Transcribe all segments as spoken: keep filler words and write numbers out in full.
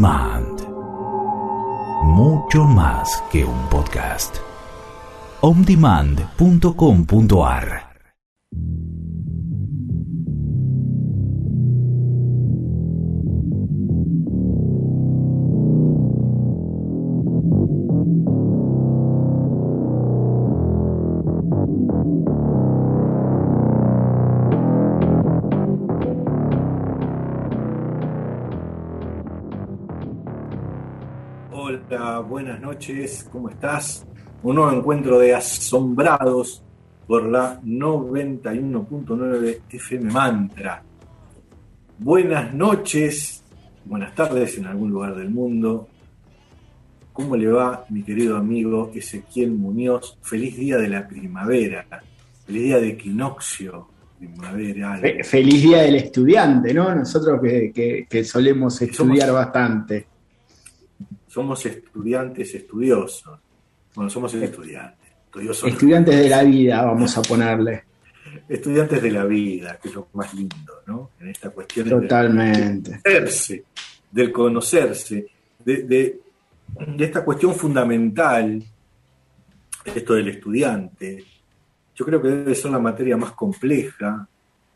Demand. Mucho más que un podcast. on demand punto com punto a r. Hola, buenas noches, ¿cómo estás? Un nuevo encuentro de asombrados por la noventa y uno punto nueve F M Mantra. Buenas noches, buenas tardes en algún lugar del mundo. ¿Cómo le va, mi querido amigo Ezequiel Muñoz? Feliz día de la primavera, feliz día de equinoccio primaveral. Feliz día del estudiante, ¿no? Nosotros que, que, que solemos estudiar somos, bastante. Somos estudiantes estudiosos. Bueno, somos estudiantes. Estudiosos. Estudiantes de la vida, vamos a ponerle. Estudiantes de la vida, que es lo más lindo, ¿no? En esta cuestión Totalmente. del conocerse, del conocerse, de, de, de esta cuestión fundamental, esto del estudiante. Yo creo que debe ser la materia más compleja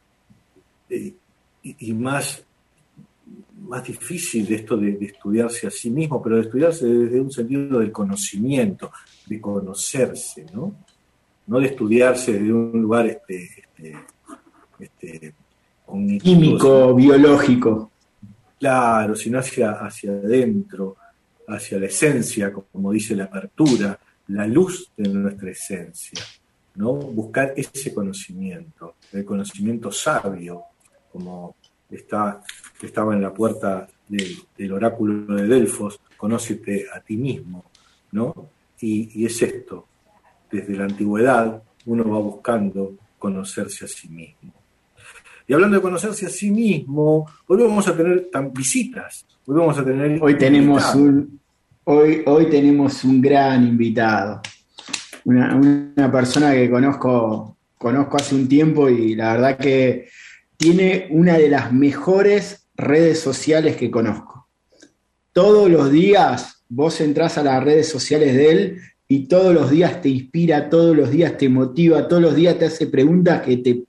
eh, y, y más, más difícil de esto de, de estudiarse a sí mismo, pero de estudiarse desde un sentido del conocimiento, de conocerse, ¿no? No de estudiarse desde un lugar este, este, este, químico, sino, biológico. Claro, sino hacia, hacia adentro, hacia la esencia, como dice la apertura, la luz de nuestra esencia, ¿no? Buscar ese conocimiento, el conocimiento sabio, como está, estaba en la puerta del, del oráculo de Delfos, conócete a ti mismo, ¿no? Y, y es esto, desde la antigüedad uno va buscando conocerse a sí mismo. Y hablando de conocerse a sí mismo, hoy vamos a tener tan, visitas, hoy vamos a tener hoy tenemos un hoy, hoy tenemos un gran invitado, una, una persona que conozco, conozco hace un tiempo y la verdad que tiene una de las mejores redes sociales que conozco. Todos los días vos entrás a las redes sociales de él y todos los días te inspira, todos los días te motiva, todos los días te hace preguntas que te...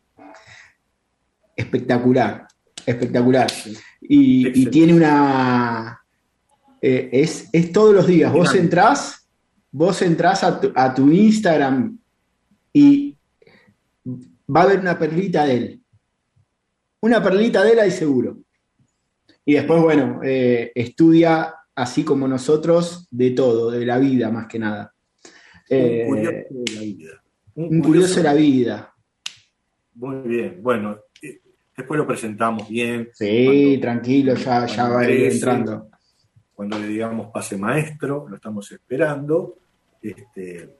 Espectacular, espectacular. Y, y tiene una... Eh, es, es todos los días. Vos entrás, vos entrás a tu, a tu Instagram y va a haber una perlita de él. Una perlita de él hay seguro. Y después, bueno, eh, estudia, así como nosotros, de todo, de la vida más que nada. Eh, un curioso de la vida. Un, un curioso, curioso de la vida. Muy bien, bueno, eh, después lo presentamos bien. Sí, cuando, tranquilo, ya, ya va a ir entrando. Cuando le digamos pase maestro, lo estamos esperando. Este,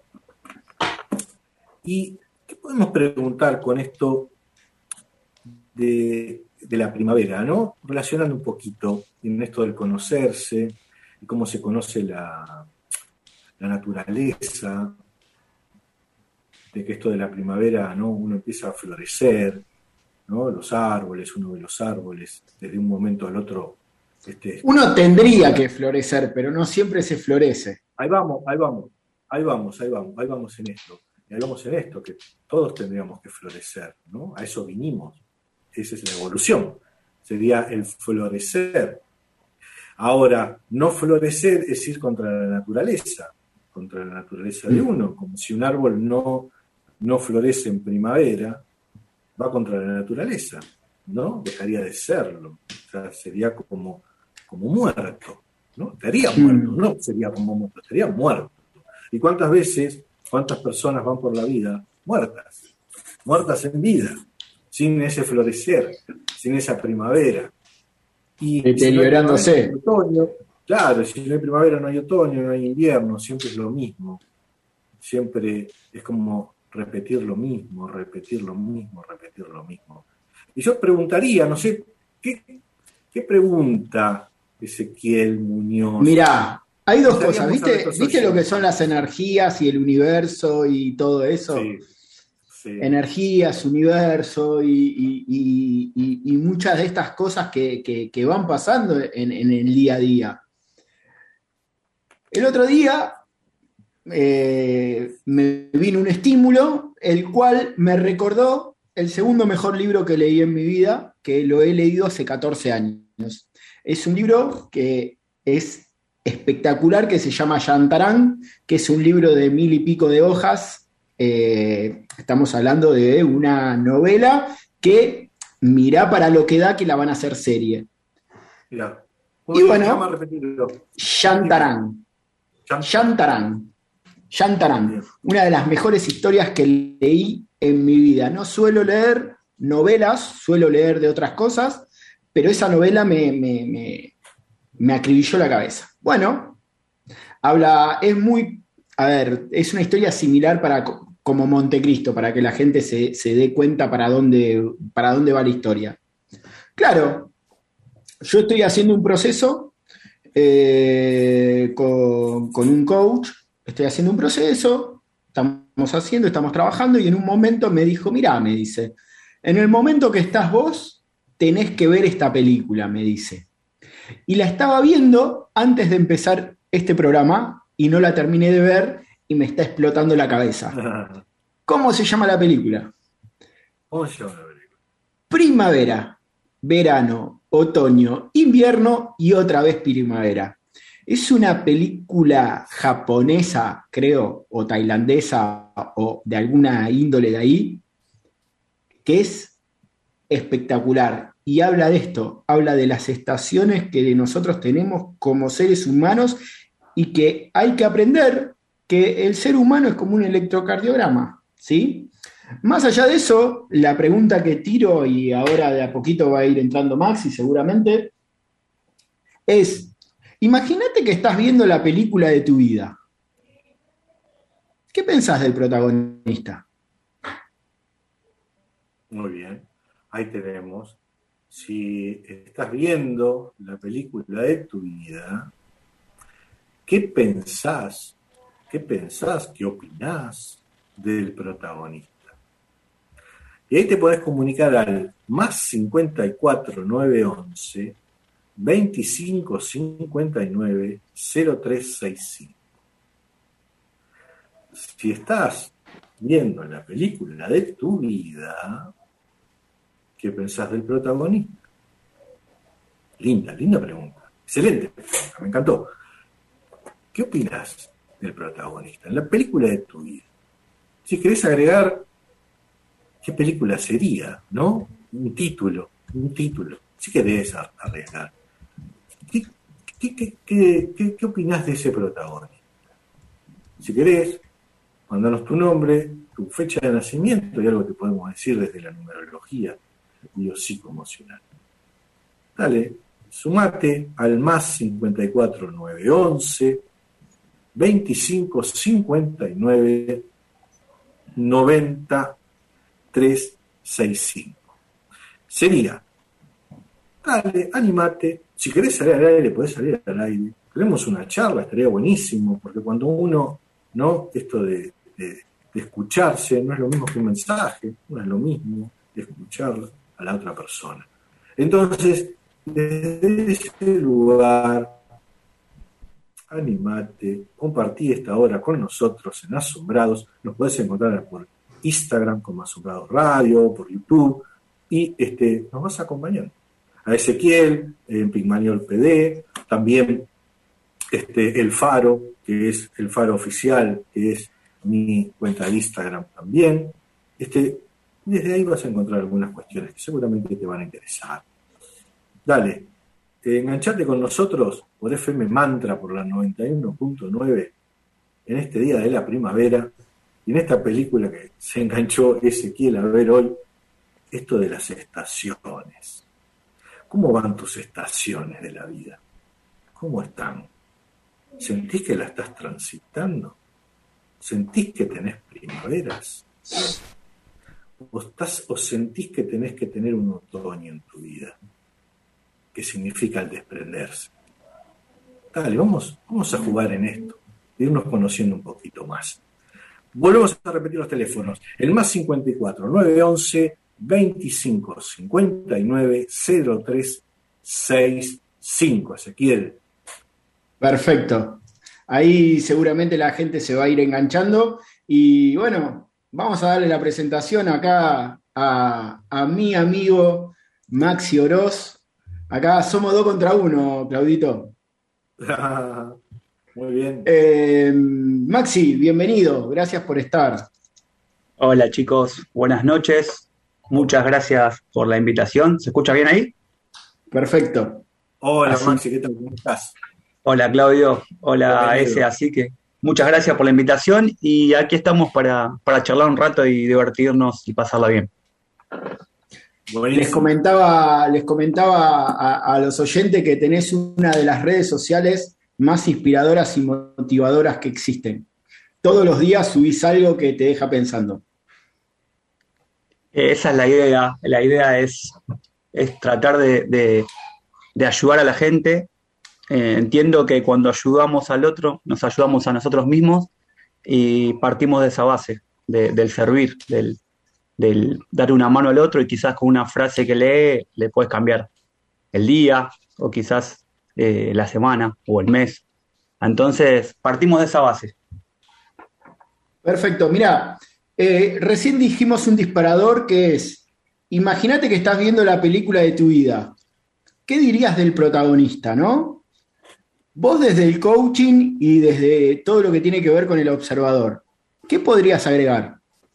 ¿Y qué podemos preguntar con esto de, de la primavera, ¿no? Relacionando un poquito en esto del conocerse y cómo se conoce la, la naturaleza, de que esto de la primavera, ¿no? Uno empieza a florecer, ¿no? Los árboles, uno ve los árboles, desde un momento al otro. Este, uno tendría que florecer, pero no siempre se florece. Ahí vamos, ahí vamos, ahí vamos, ahí vamos, ahí vamos en esto. Y ahí vamos en esto, que todos tendríamos que florecer, ¿no? A eso vinimos. Esa es la evolución. Sería el florecer. Ahora, no florecer es ir contra la naturaleza, contra la naturaleza de uno, como si un árbol no, no florece en primavera, va contra la naturaleza, ¿no? Dejaría de serlo. O sea, sería como, como muerto, ¿no? Estaría muerto, no sería como muerto, estaría muerto. ¿Y cuántas veces, cuántas personas van por la vida muertas? Muertas en vida, sin ese florecer, sin esa primavera. Y deteriorándose. Si no otoño, claro, si no hay primavera no hay otoño, no hay invierno, siempre es lo mismo. Siempre es como repetir lo mismo, repetir lo mismo, repetir lo mismo. Y yo preguntaría, no sé, ¿qué, qué pregunta Ezequiel Muñoz? Mirá, hay dos cosas, ¿viste, ¿viste lo que son las energías y el universo y todo eso? Sí, sí. Energías, universo y, y, y, y, y muchas de estas cosas que, que, que van pasando en, en el día a día. El otro día eh, me vino un estímulo, el cual me recordó el segundo mejor libro que leí en mi vida, que lo he leído hace catorce años. Es un libro que es espectacular, que se llama Shantaran, que es un libro de mil y pico de hojas. Eh, estamos hablando de una novela que mirá para lo que da, que la van a hacer serie. Mirá. Y bueno, Shantaran. Shantaran. Shantaran. Una de las mejores historias que leí en mi vida. No suelo leer novelas, suelo leer de otras cosas, pero esa novela me, me, me, me acribilló la cabeza. Bueno, habla, es muy, a ver, es una historia similar para, como Montecristo, para que la gente se, se dé cuenta para dónde, para dónde va la historia. Claro, yo estoy haciendo un proceso eh, con, con un coach, estoy haciendo un proceso, estamos haciendo, estamos trabajando, y en un momento me dijo, mirá, me dice, en el momento que estás vos, tenés que ver esta película, me dice. Y la estaba viendo antes de empezar este programa, y no la terminé de ver, y me está explotando la cabeza. ¿Cómo se llama la película? ¿Cómo se llama la película? Primavera, verano, otoño, invierno y otra vez primavera. Es una película japonesa, creo, o tailandesa, o de alguna índole de ahí, que es espectacular. Y habla de esto, habla de las estaciones que nosotros tenemos como seres humanos, y que hay que aprender que el ser humano es como un electrocardiograma, ¿sí? Más allá de eso, la pregunta que tiro, y ahora de a poquito va a ir entrando Maxi seguramente, es, imagínate que estás viendo la película de tu vida. ¿Qué pensás del protagonista? Muy bien, ahí tenemos. Si estás viendo la película de tu vida, ¿qué pensás? ¿Qué pensás? ¿Qué opinás del protagonista? Y ahí te podés comunicar al más cincuenta y cuatro nueve once veinticinco cincuenta y nueve cero tres sesenta y cinco. Si estás viendo la película de tu vida, ¿qué pensás del protagonista? Linda, linda pregunta. Excelente pregunta, me encantó. ¿Qué opinás del protagonista en la película de tu vida? Si querés agregar, ¿qué película sería? ¿No? Un título, un título. Si querés arriesgar. ¿Qué, qué, qué, qué, qué, qué opinás de ese protagonista? Si querés, mandanos tu nombre, tu fecha de nacimiento y algo que podemos decir desde la numerología biopsicoemocional. Dale, sumate al más cincuenta y cuatro nueve once veinticinco cincuenta y nueve noventa trescientos sesenta y cinco. Sería, dale, animate. Si querés salir al aire, podés salir al aire. Tenemos una charla, estaría buenísimo, porque cuando uno, ¿no? Esto de, de, de escucharse no es lo mismo que un mensaje, no es lo mismo de escuchar a la otra persona. Entonces, desde ese lugar, animate, compartí esta hora con nosotros en Asombrados. Nos podés encontrar por Instagram como Asombrados Radio, por YouTube, y este, nos vas a acompañar. A Ezequiel, en Pigmaliol P D, también este, El Faro, que es El Faro Oficial, que es mi cuenta de Instagram también. Este, desde ahí vas a encontrar algunas cuestiones que seguramente te van a interesar. Dale, enganchate con nosotros por F M Mantra, por la noventa y uno punto nueve, en este día de la primavera, y en esta película que se enganchó Ezequiel a ver hoy, esto de las estaciones. ¿Cómo van tus estaciones de la vida? ¿Cómo están? ¿Sentís que la estás transitando? ¿Sentís que tenés primaveras? ¿O, estás, o sentís que tenés que tener un otoño en tu vida? ¿Qué significa el desprenderse? Dale, vamos, vamos a jugar en esto, irnos conociendo un poquito más. Volvemos a repetir los teléfonos. El más cincuenta y cuatro nueve once veinticinco cincuenta y nueve cero tres sesenta y cinco. Ezequiel. Perfecto. ahí seguramente la gente se va a ir enganchando. Y bueno, vamos a darle la presentación acá a, a mi amigo Maxi Oroz. Acá somos dos contra uno, Claudito. Muy bien. Eh, Maxi, bienvenido, gracias por estar. Hola chicos, buenas noches. Muchas gracias por la invitación. ¿Se escucha bien ahí? Perfecto. Hola Así. Maxi, ¿qué tal? ¿Cómo estás? Hola Claudio, hola Bienvenido. S, así que muchas gracias por la invitación y aquí estamos para, para charlar un rato y divertirnos y pasarla bien. Buenísimo. Les comentaba, les comentaba a, a los oyentes que tenés una de las redes sociales más inspiradoras y motivadoras que existen. Todos los días subís algo que te deja pensando. Eh, Esa es la idea. La idea es, es tratar de, de- de ayudar a la gente. Eh, entiendo que cuando ayudamos al otro, nos ayudamos a nosotros mismos y partimos de esa base, de- del servir, del, del dar una mano al otro y quizás con una frase que lee le puedes cambiar el día o quizás eh, la semana o el mes. Entonces, partimos de esa base. Perfecto, mira, eh, recién dijimos un disparador que es, imagínate que estás viendo la película de tu vida. ¿Qué dirías del protagonista, no? Vos desde el coaching y desde todo lo que tiene que ver con el observador, ¿qué podrías agregar?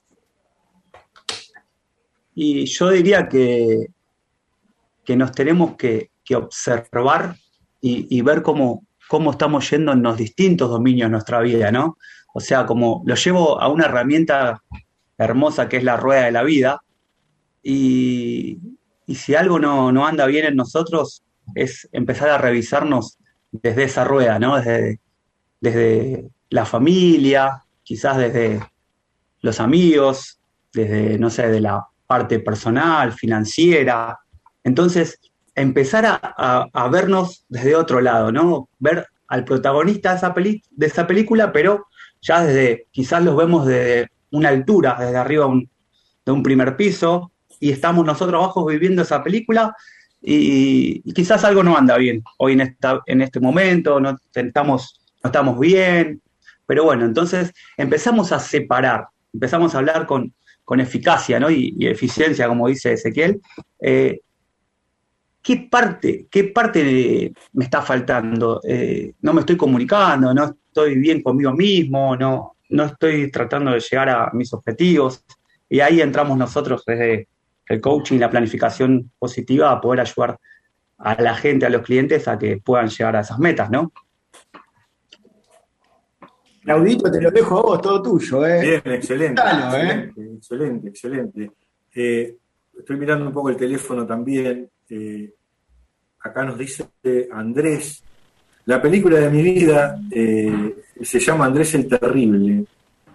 Y yo diría que, que nos tenemos que, que observar y, y ver cómo, cómo estamos yendo en los distintos dominios de nuestra vida, ¿no? O sea, como lo llevo a una herramienta hermosa que es la rueda de la vida, y, y si algo no, no anda bien en nosotros, es empezar a revisarnos desde esa rueda, ¿no? Desde, desde la familia, quizás desde los amigos, desde, no sé, de la parte personal, financiera. Entonces, empezar a, a- a vernos desde otro lado, ¿no? Ver al protagonista de esa peli- de esa película, pero ya desde, quizás los vemos desde una altura, desde arriba un- de un primer piso, y estamos nosotros abajo viviendo esa película, y, y quizás algo no anda bien hoy en, esta, en este momento, no estamos, no estamos bien, pero bueno, entonces empezamos a separar, empezamos a hablar con, con eficacia, ¿no? y, y eficiencia, como dice Ezequiel. eh, ¿Qué parte, qué parte me está faltando? Eh, no me estoy comunicando, no estoy bien conmigo mismo, no, no estoy tratando de llegar a mis objetivos. Y ahí entramos nosotros desde el coaching y la planificación positiva a poder ayudar a la gente, a los clientes, a que puedan llegar a esas metas, ¿no? Claudito, te lo dejo a vos, todo tuyo, ¿eh? Bien, excelente. Dalo, ¿eh? Excelente, excelente, excelente. Eh, estoy mirando un poco el teléfono también. Eh, acá nos dice Andrés, la película de mi vida eh, se llama Andrés el Terrible.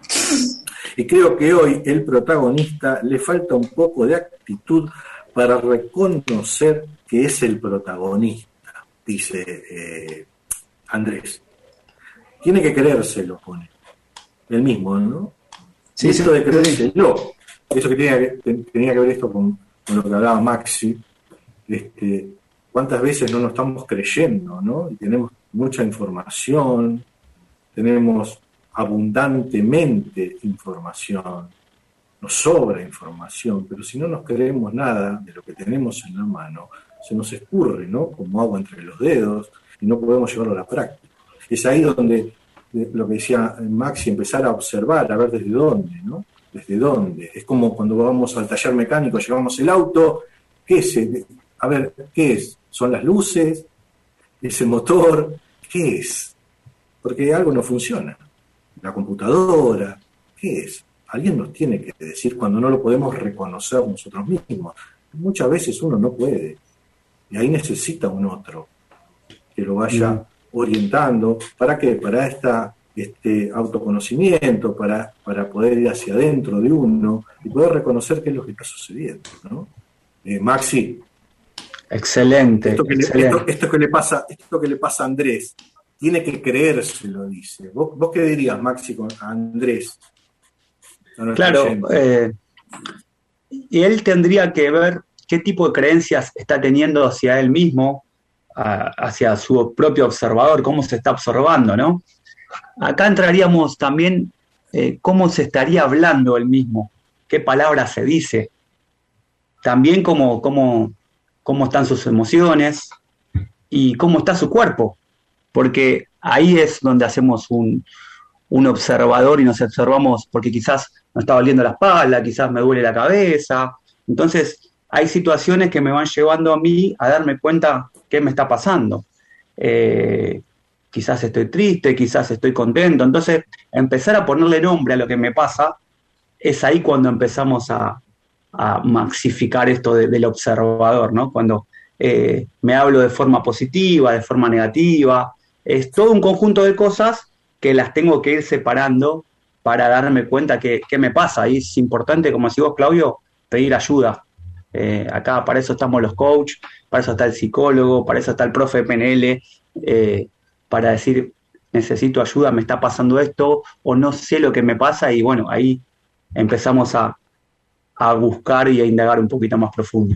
Y creo que hoy el protagonista le falta un poco de actitud para reconocer que es el protagonista, dice eh, Andrés. Tiene que creérselo, pone. El mismo, ¿no? Sí, Y esto sí, de sí. creérselo, eso que tenía, que tenía que ver esto con, con lo que hablaba Maxi, este, cuántas veces no nos estamos creyendo, ¿no? Y tenemos mucha información, tenemos abundantemente información, nos sobra información, pero si no nos creemos nada de lo que tenemos en la mano, se nos escurre, ¿no? Como agua entre los dedos y no podemos llevarlo a la práctica. Es ahí donde, de- lo que decía Maxi, empezar a observar, a ver desde dónde, ¿no? Desde dónde. Es como cuando vamos al taller mecánico, llevamos el auto, ¿qué es? el- A ver, ¿qué es? ¿Son las luces? ¿Es el motor? ¿Qué es? Porque algo no funciona. La computadora, ¿qué es? Alguien nos tiene que decir cuando no lo podemos reconocer nosotros mismos. Muchas veces uno no puede. Y ahí necesita un otro que lo vaya Mm. orientando. ¿Para qué? Para esta, este autoconocimiento, para, para poder ir hacia adentro de uno y poder reconocer qué es lo que está sucediendo, ¿no? Eh, Maxi, Excelente, esto que, le, excelente. esto, esto que le pasa, esto que le pasa a Andrés, tiene que creérselo, dice. ¿Vos, vos qué dirías, Maxi, con a Andrés? A nuestro Claro, oyente? eh, y él tendría que ver qué tipo de creencias está teniendo hacia él mismo, a- hacia su propio observador, cómo se está observando, ¿no? acá entraríamos también eh, cómo se estaría hablando el mismo, qué palabras se dice, también cómo, cómo, cómo están sus emociones y cómo está su cuerpo, porque ahí es donde hacemos un, un observador y nos observamos, porque quizás me está doliendo la espalda, quizás me duele la cabeza. Entonces, hay situaciones que me van llevando a mí a darme cuenta qué me está pasando. Eh, quizás estoy triste, quizás estoy contento. Entonces, empezar a ponerle nombre a lo que me pasa, es ahí cuando empezamos a, a maxificar esto de, del observador, ¿no? Cuando eh, me hablo de forma positiva, de forma negativa. Es todo un conjunto de cosas que las tengo que ir separando para darme cuenta que, que me pasa. Y es importante, como decís vos, Claudio, pedir ayuda. Eh, acá para eso estamos los coaches, para eso está el psicólogo, para eso está el profe de P N L, eh, para decir, necesito ayuda, me está pasando esto, o no sé lo que me pasa, y bueno, ahí empezamos a, a buscar y a indagar un poquito más profundo.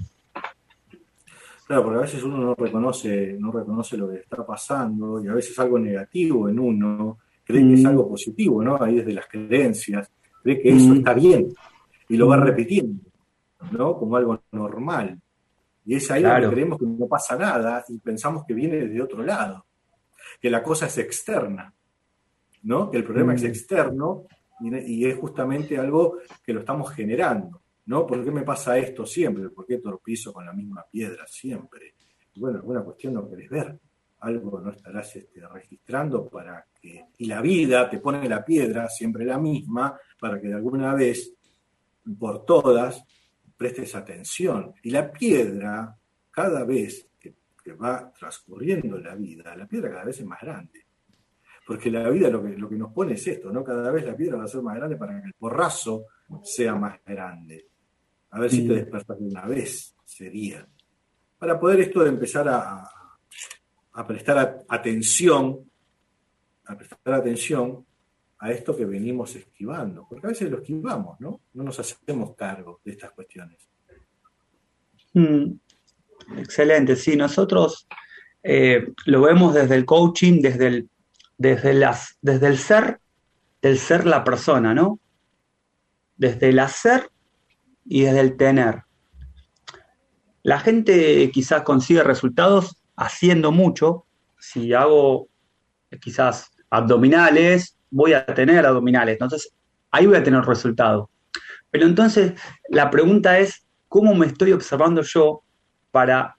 Claro, porque a veces uno no reconoce, no reconoce lo que está pasando, y a veces algo negativo en uno cree mm. que es algo positivo, ¿no? Ahí desde las creencias, cree que eso mm. está bien, y lo va repitiendo, ¿no? Como algo normal. Y es ahí claro. donde creemos que no pasa nada y pensamos que viene de otro lado, que la cosa es externa, ¿no? Que el problema mm. es externo y, y es justamente algo que lo estamos generando, ¿no? ¿Por qué me pasa esto siempre? ¿Por qué tropiezo con la misma piedra siempre? Y bueno, alguna cuestión no querés ver, algo no estarás este, registrando para que... Y la vida te pone la piedra, siempre la misma, para que de alguna vez, por todas, prestes atención. Y la piedra, cada vez que, que va transcurriendo la vida, la piedra cada vez es más grande. Porque la vida lo que, lo que nos pone es esto, ¿no? Cada vez la piedra va a ser más grande para que el porrazo sea más grande. A ver mm. si te despertas de una vez, sería. Para poder esto de empezar a, a prestar a, atención, a prestar atención a esto que venimos esquivando, porque a veces lo esquivamos, ¿no? No nos hacemos cargo de estas cuestiones. Mm, excelente, sí, nosotros eh, lo vemos desde el coaching, desde el, desde, las, desde el ser, del ser la persona, ¿no? Desde el hacer y desde el tener. La gente quizás consigue resultados haciendo mucho. Si hago quizás abdominales, voy a tener abdominales, entonces ahí voy a tener resultados. Pero entonces la pregunta es, ¿cómo me estoy observando yo para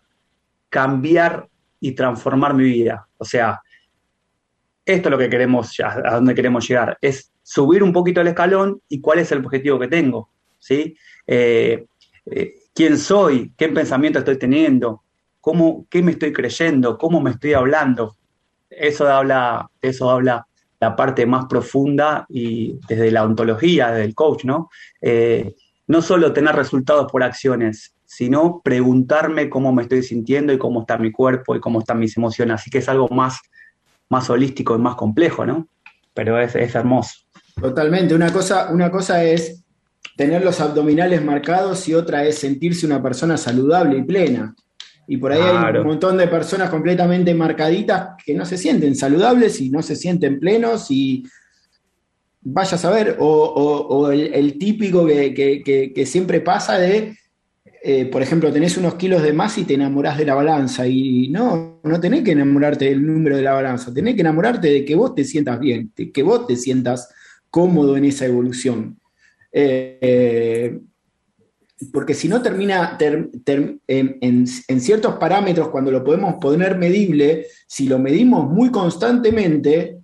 cambiar y transformar mi vida? O sea, esto es lo que queremos, a dónde queremos llegar, es subir un poquito el escalón y cuál es el objetivo que tengo, ¿sí? Eh, eh, ¿Quién soy? ¿Qué pensamiento estoy teniendo? ¿Cómo, qué me estoy creyendo? ¿Cómo me estoy hablando? Eso habla, eso habla la parte más profunda y desde la ontología, desde el coach, ¿no? Eh, no solo tener resultados por acciones, sino preguntarme cómo me estoy sintiendo y cómo está mi cuerpo y cómo están mis emociones. Así que es algo más, más holístico y más complejo, ¿no? Pero es, es hermoso. Totalmente. Una cosa, una cosa es tener los abdominales marcados y otra es sentirse una persona saludable y plena. Y por ahí claro. hay un montón de personas completamente marcaditas que no se sienten saludables y no se sienten plenos y vaya a saber, o, o, o el, el típico que, que, que, que siempre pasa de, eh, por ejemplo, tenés unos kilos de más y te enamorás de la balanza y no, no tenés que enamorarte del número de la balanza, tenés que enamorarte de que vos te sientas bien, de que vos te sientas cómodo en esa evolución. Eh, eh, porque si no termina ter, ter, en, en, en ciertos parámetros, cuando lo podemos poner medible, si lo medimos muy constantemente,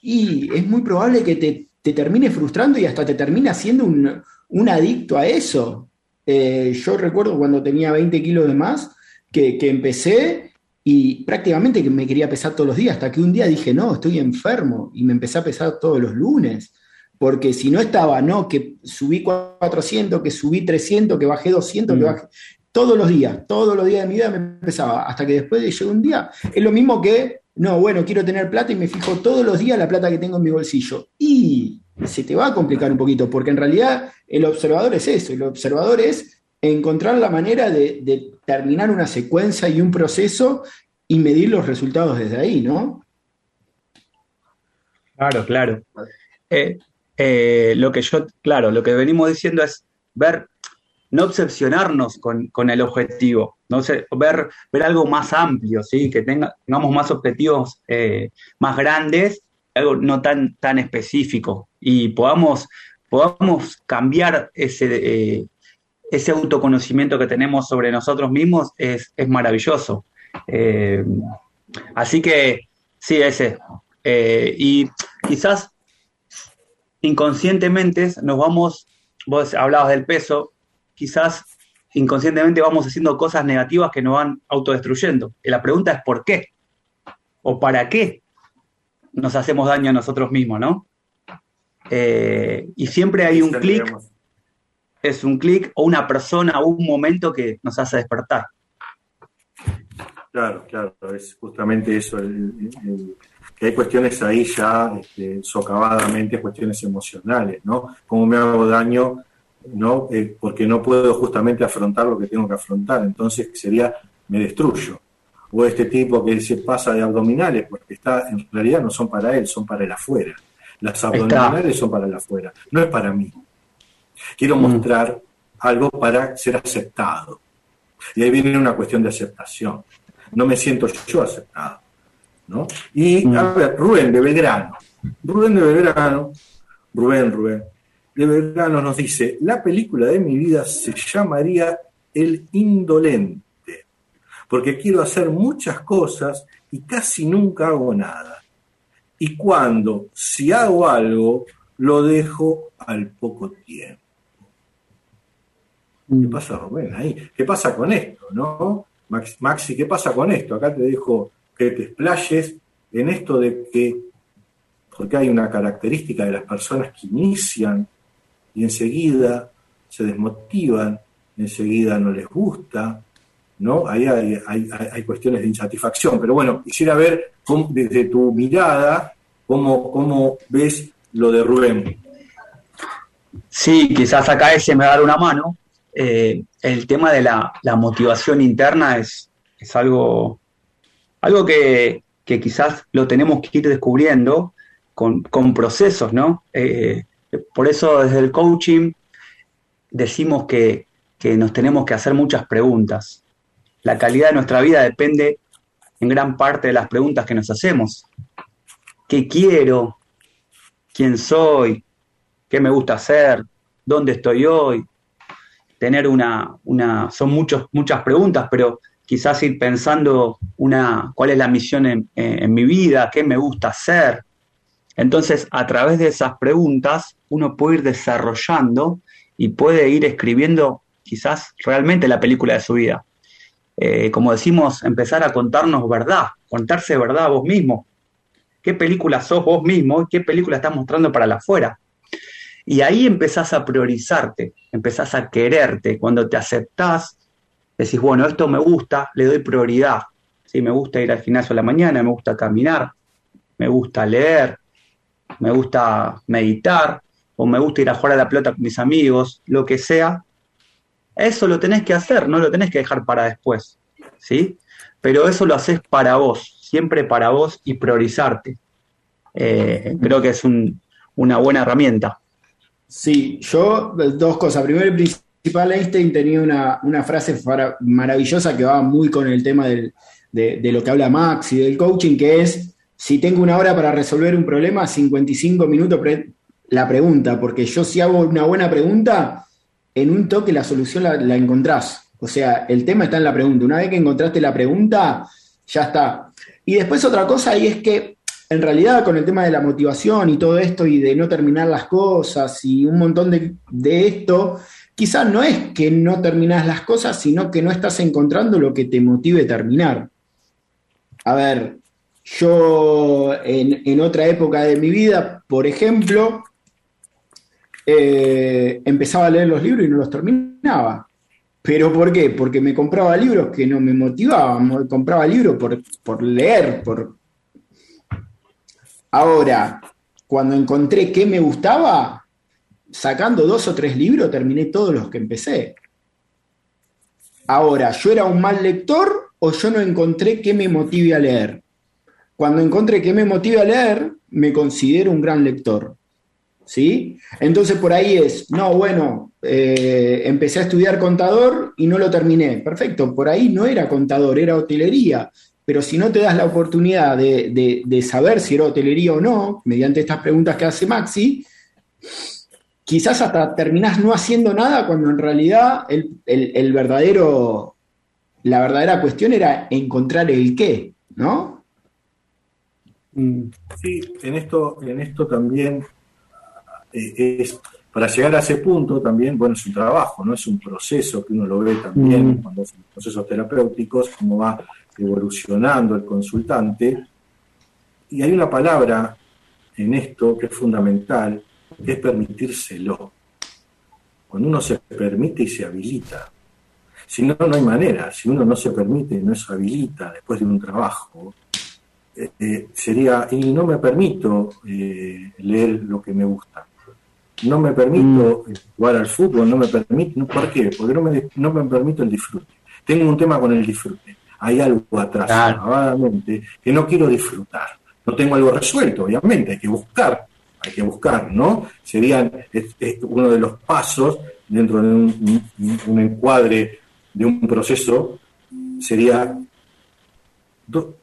y es muy probable que te, te termine frustrando y hasta te termina siendo un, un adicto a eso. Eh, yo recuerdo cuando tenía veinte kilos de más, que, que empecé y prácticamente que me quería pesar todos los días, hasta que un día dije, no, estoy enfermo, y me empecé a pesar todos los lunes. Porque si no estaba, no, que subí cuatrocientos, que subí trescientos, que bajé doscientos, mm. que bajé... Todos los días, todos los días de mi vida me pesaba, hasta que después llegó un día. Es lo mismo que, no, bueno, quiero tener plata y me fijo todos los días la plata que tengo en mi bolsillo. Y se te va a complicar un poquito, porque en realidad el observador es eso, el observador es encontrar la manera de, de terminar una secuencia y un proceso y medir los resultados desde ahí, ¿no? Claro, claro. Eh, eh, lo que yo, claro, lo que venimos diciendo es ver, no obsesionarnos con, con el objetivo, no sé, ver, ver algo más amplio, ¿sí? Que tenga, tengamos más objetivos eh, más grandes, algo no tan, tan específico, y podamos, podamos cambiar ese, eh, ese autoconocimiento que tenemos sobre nosotros mismos, es, es maravilloso. Eh, así que, sí, ese. Eh, y quizás inconscientemente nos vamos, vos hablabas del peso, quizás inconscientemente vamos haciendo cosas negativas que nos van autodestruyendo. Y la pregunta es ¿por qué? ¿O para qué nos hacemos daño a nosotros mismos, no? Eh, y siempre hay un clic, es un clic o una persona o un momento que nos hace despertar. Claro, claro, es justamente eso, el, el, que hay cuestiones ahí ya este, socavadamente, cuestiones emocionales, ¿no? ¿Cómo me hago daño? ¿No? Eh, porque no puedo justamente afrontar lo que tengo que afrontar, entonces sería, me destruyo. O este tipo que se pasa de abdominales, porque está, en realidad no son para él, son para el afuera. Las abdominales son para el afuera, no es para mí. Quiero mm. mostrar algo para ser aceptado. Y ahí viene una cuestión de aceptación. No me siento yo aceptado, ¿no? Y, mm. a ver, Rubén de Belgrano. Rubén de Belgrano, Rubén, Rubén, de Belgrano nos dice, la película de mi vida se llamaría El Indolente, porque quiero hacer muchas cosas y casi nunca hago nada. Y cuando, si hago algo, lo dejo al poco tiempo. ¿Qué pasa, Rubén, ahí? ¿Qué pasa con esto, no? Maxi, ¿qué pasa con esto? Acá te dejo que te explayes en esto de que, porque hay una característica de las personas que inician y enseguida se desmotivan, enseguida no les gusta, ¿no? Ahí hay, hay, hay cuestiones de insatisfacción. Pero bueno, quisiera ver cómo, desde tu mirada, cómo, cómo ves lo de Rubén. Sí, quizás acá ese me va a dar una mano. Eh, el tema de la, la motivación interna es, es algo, algo que, que quizás lo tenemos que ir descubriendo con, con procesos, ¿no? Eh, por eso desde el coaching decimos que, que nos tenemos que hacer muchas preguntas. La calidad de nuestra vida depende en gran parte de las preguntas que nos hacemos. ¿Qué quiero? ¿Quién soy? ¿Qué me gusta hacer? ¿Dónde estoy hoy? Tener una, una, son muchos, muchas preguntas, pero quizás ir pensando una, cuál es la misión en, en mi vida, qué me gusta hacer. Entonces, a través de esas preguntas, uno puede ir desarrollando y puede ir escribiendo quizás realmente la película de su vida. Eh, como decimos, empezar a contarnos verdad, contarse verdad a vos mismo. ¿Qué película sos vos mismo? ¿Qué película estás mostrando para la afuera? Y ahí empezás a priorizarte, empezás a quererte. Cuando te aceptás, decís, bueno, esto me gusta, le doy prioridad. ¿Sí? Me gusta ir al gimnasio a la mañana, me gusta caminar, me gusta leer, me gusta meditar, o me gusta ir a jugar a la pelota con mis amigos, lo que sea. Eso lo tenés que hacer, no lo tenés que dejar para después, ¿sí? Pero eso lo haces para vos, siempre para vos y priorizarte. Eh, creo que es un, una buena herramienta. Sí, yo, dos cosas. Primero y principal, Einstein tenía una, una frase para, maravillosa que va muy con el tema del, de, de lo que habla Max y del coaching, que es, si tengo una hora para resolver un problema, cincuenta y cinco minutos pre- la pregunta, porque yo si hago una buena pregunta, en un toque la solución la, la encontrás. O sea, el tema está en la pregunta. Una vez que encontraste la pregunta, ya está. Y después otra cosa, y es que en realidad con el tema de la motivación y todo esto y de no terminar las cosas y un montón de, de esto, quizás no es que no terminás las cosas, sino que no estás encontrando lo que te motive a terminar. A ver, yo en, en otra época de mi vida, por ejemplo, eh, empezaba a leer los libros y no los terminaba. ¿Pero por qué? Porque me compraba libros que no me motivaban, me compraba libros por, por leer, por... Ahora, cuando encontré qué me gustaba, sacando dos o tres libros, terminé todos los que empecé. Ahora, ¿yo era un mal lector o yo no encontré qué me motive a leer? cuando encontré qué me motiva a leer, me considero un gran lector. ¿Sí? Entonces por ahí es, no, bueno, eh, empecé a estudiar contador y no lo terminé. Perfecto, por ahí no era contador, era hotelería. Pero si no te das la oportunidad de, de, de saber si era hotelería o no, mediante estas preguntas que hace Maxi, quizás hasta terminás no haciendo nada cuando en realidad el, el, el verdadero, la verdadera cuestión era encontrar el qué, ¿no? Sí, en esto, en esto también eh, es, para llegar a ese punto también, bueno, es un trabajo, ¿no? Es un proceso que uno lo ve también mm. cuando hacen procesos terapéuticos, cómo va evolucionando el consultante. Y hay una palabra en esto que es fundamental, que es permitírselo. Cuando uno se permite y se habilita. Si no, no hay manera. Si uno no se permite y no se habilita después de un trabajo, eh, sería, y no me permito eh, leer lo que me gusta. No me permito mm. jugar al fútbol, no me permito. No, ¿por qué? Porque no me, no me permito el disfrute. Tengo un tema con el disfrute. Hay algo atrás, claro. que no quiero disfrutar. No tengo algo resuelto, obviamente, hay que buscar, hay que buscar, ¿no? Serían es, es uno de los pasos dentro de un, un, un encuadre de un proceso, sería do,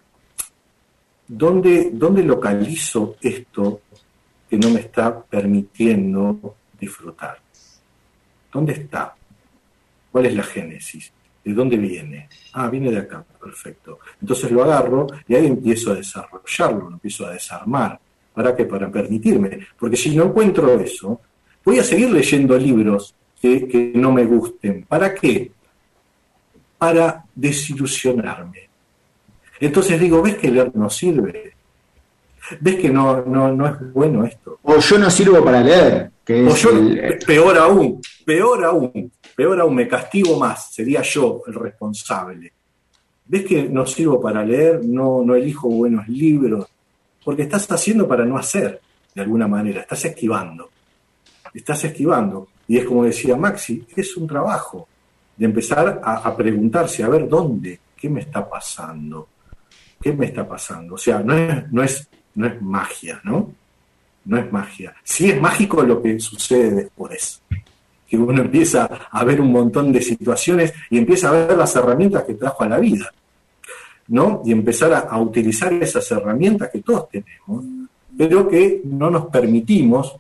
¿dónde, ¿dónde localizo esto que no me está permitiendo disfrutar? ¿Dónde está? ¿Cuál es la génesis? ¿De dónde viene? Ah, viene de acá, perfecto. Entonces lo agarro y ahí empiezo a desarrollarlo, lo empiezo a desarmar. ¿Para qué? Para permitirme. Porque si no encuentro eso, voy a seguir leyendo libros que, que no me gusten. ¿Para qué? Para desilusionarme. Entonces digo, ¿ves que leer no sirve? ¿Ves que no, no, no es bueno esto? O yo no sirvo para leer. Que o es yo, el... peor aún, peor aún. Peor aún, me castigo más, sería yo el responsable. ¿Ves que no sirvo para leer, no, no elijo buenos libros? Porque estás haciendo para no hacer, de alguna manera, estás esquivando. Estás esquivando. Y es como decía Maxi, es un trabajo de empezar a, a preguntarse, a ver dónde, qué me está pasando, qué me está pasando. O sea, no es, no es, no es magia, ¿no? No es magia. Sí es mágico lo que sucede después. Que uno empieza a ver un montón de situaciones y empieza a ver las herramientas que trajo a la vida, ¿no? Y empezar a, a utilizar esas herramientas que todos tenemos, pero que no nos permitimos,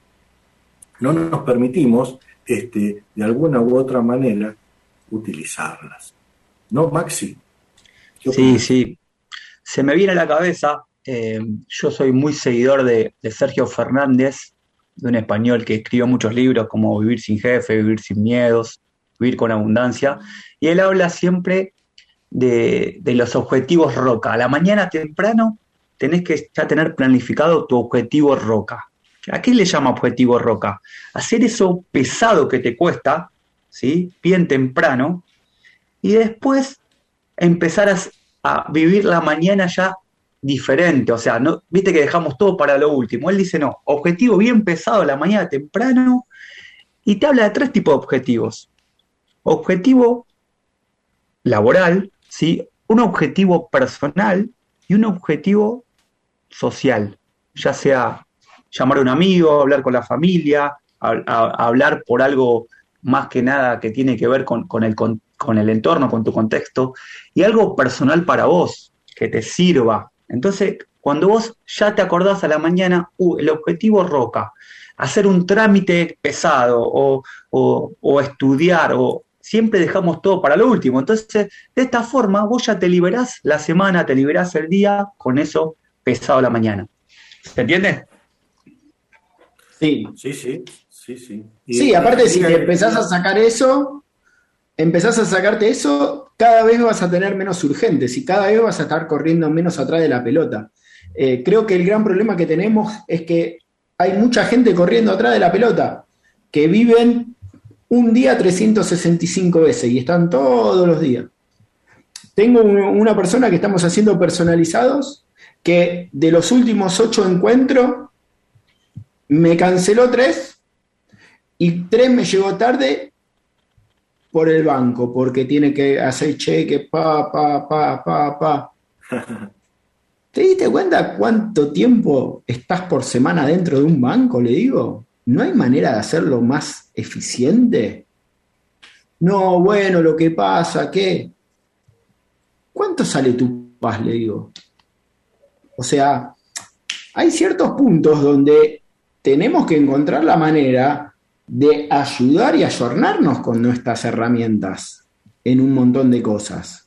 no nos permitimos, este, de alguna u otra manera, utilizarlas. ¿No, Maxi? Sí, sí. Se me viene a la cabeza, eh, yo soy muy seguidor de, de Sergio Fernández, de un español que escribió muchos libros como Vivir sin jefe, Vivir sin miedos, Vivir con abundancia, y él habla siempre de, de los objetivos roca. A la mañana temprano tenés que ya tener planificado tu objetivo roca. ¿A qué le llama objetivo roca? Hacer eso pesado que te cuesta, ¿sí? Bien temprano, y después empezar a, a vivir la mañana ya diferente, o sea, no, viste que dejamos todo para lo último. Él dice, no, objetivo bien pesado a la mañana temprano, y te habla de tres tipos de objetivos. Objetivo laboral, ¿sí? Un objetivo personal y un objetivo social, ya sea llamar a un amigo, hablar con la familia, a, a, a hablar por algo más que nada que tiene que ver con, con, el, con, con el entorno, con tu contexto, y algo personal para vos, que te sirva. Entonces, cuando vos ya te acordás a la mañana, uh, el objetivo roca, hacer un trámite pesado o, o, o estudiar, o siempre dejamos todo para lo último. Entonces, de esta forma, vos ya te liberás la semana, te liberás el día con eso pesado a la mañana. ¿Se entiende? Sí. Sí, sí, sí, sí. Y sí, aparte si te empezás a sacar eso, empezás a sacarte eso, cada vez vas a tener menos urgentes y cada vez vas a estar corriendo menos atrás de la pelota. Eh, creo que el gran problema que tenemos es que hay mucha gente corriendo atrás de la pelota, que viven un día trescientas sesenta y cinco veces y están todos los días. Tengo una persona que estamos haciendo personalizados, que de los últimos ocho encuentros, me canceló tres y tres me llegó tarde por el banco, porque tiene que hacer cheque, pa, pa, pa, pa, pa. ¿Te diste cuenta cuánto tiempo estás por semana dentro de un banco? Le digo, ¿no hay manera de hacerlo más eficiente? No, bueno, lo que pasa, ¿qué? ¿Cuánto sale tu paz? Le digo. O sea, hay ciertos puntos donde tenemos que encontrar la manera de ayudar y ayornarnos con nuestras herramientas en un montón de cosas.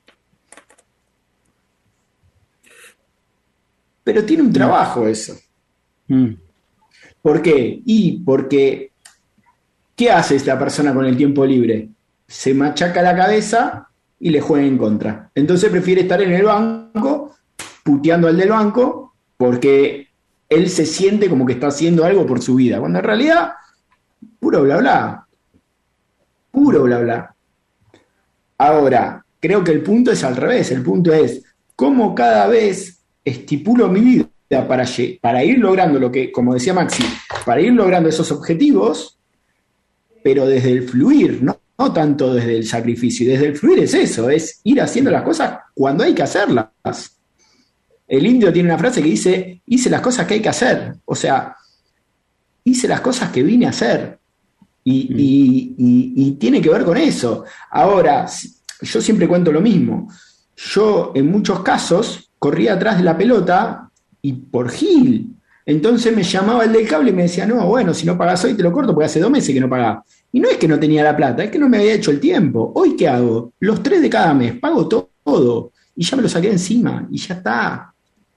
Pero tiene un trabajo eso. Mm. ¿Por qué? Y porque, ¿qué hace esta persona con el tiempo libre? Se machaca la cabeza y le juega en contra. Entonces prefiere estar en el banco, puteando al del banco, porque él se siente como que está haciendo algo por su vida, cuando en realidad, puro bla bla. Puro bla bla. Ahora, creo que el punto es al revés. El punto es cómo cada vez estipulo mi vida para, para ir logrando lo que, como decía Maxi, para ir logrando esos objetivos, pero desde el fluir, ¿no? No tanto desde el sacrificio. Y desde el fluir es eso, es ir haciendo las cosas cuando hay que hacerlas. El indio tiene una frase que dice, hice las cosas que hay que hacer. O sea, hice las cosas que vine a hacer. Y, mm. y, y, y tiene que ver con eso. Ahora, yo siempre cuento lo mismo. Yo, en muchos casos, corría atrás de la pelota y por gil. Entonces me llamaba el del cable y me decía, no, bueno, si no pagas hoy te lo corto porque hace dos meses que no pagás. Y no es que no tenía la plata, es que no me había hecho el tiempo. ¿Hoy qué hago? Los tres de cada mes, pago to- todo. Y ya me lo saqué encima y ya está.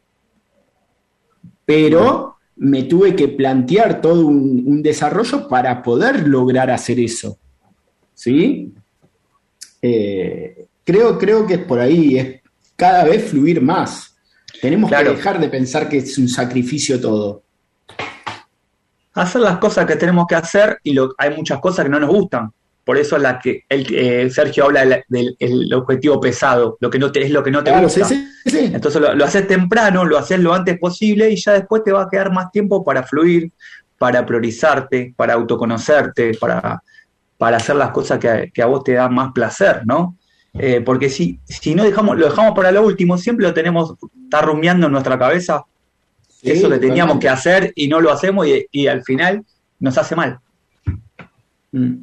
Pero me tuve que plantear todo un, un desarrollo para poder lograr hacer eso. ¿Sí? Eh, creo, creo que es por ahí, es cada vez fluir más. Tenemos claro. que dejar de pensar que es un sacrificio todo. Hacer las cosas que tenemos que hacer y lo, hay muchas cosas que no nos gustan. Por eso es la que el, eh, Sergio habla del, del el objetivo pesado, lo que no te, es lo que no te claro, gusta. Sí, sí, sí. Entonces lo, lo haces temprano, lo haces lo antes posible y ya después te va a quedar más tiempo para fluir, para priorizarte, para autoconocerte, para, para hacer las cosas que, que a vos te dan más placer, ¿no? Eh, porque si, si no dejamos, lo dejamos para lo último, siempre lo tenemos, está rumiando en nuestra cabeza. Sí, eso que teníamos totalmente. que hacer y no lo hacemos y, y al final nos hace mal. Mm.